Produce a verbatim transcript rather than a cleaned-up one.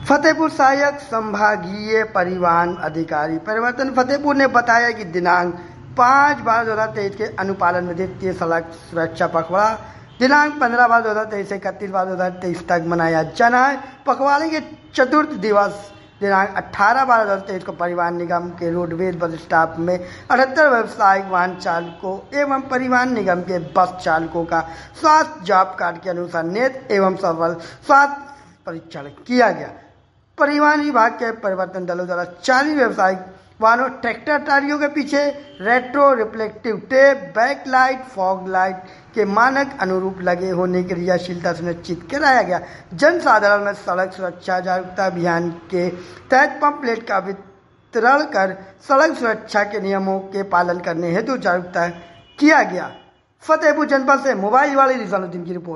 फतेहपुर सहायक संभागीय परिवहन अधिकारी परिवर्तन फतेहपुर ने बताया कि दिनांक पाँच बारह दो हज़ार तेईस के अनुपालन में द्वितीय सड़क सुरक्षा पखवाड़ा दिनांक पंद्रह बारह दो हज़ार तेईस से इकतीस बारह दो हज़ार तेईस तक मनाया जाना है। पखवाड़े के चतुर्थ दिवस दिनांक अठारह बारह दो हज़ार तेईस को परिवहन निगम के रोडवेज बस स्टॉप में अठहत्तर व्यावसायिक वाहन चालकों एवं परिवहन निगम के बस चालकों का स्वास्थ्य जॉब कार्ड के अनुसार नेत्र एवं सफल स्वास्थ्य परीक्षण किया गया। परिवहन विभाग के परिवर्तन दलों द्वारा चालीस व्यावसायिक वाहनों ट्रैक्टर ट्रालियों के पीछे retro reflective tape back light fog light के मानक अनुरूप लगे होने की क्रियाशीलता सुनिश्चित कराया गया। जनसाधारण में सड़क सुरक्षा जागरूकता अभियान के तहत पंपलेट का वितरण कर सड़क सुरक्षा के नियमों के पालन करने हेतु जागरूकता किया गया। फतेहपुर जनपद से मोबाइल वाले रिजवानुद्दीन की रिपोर्ट।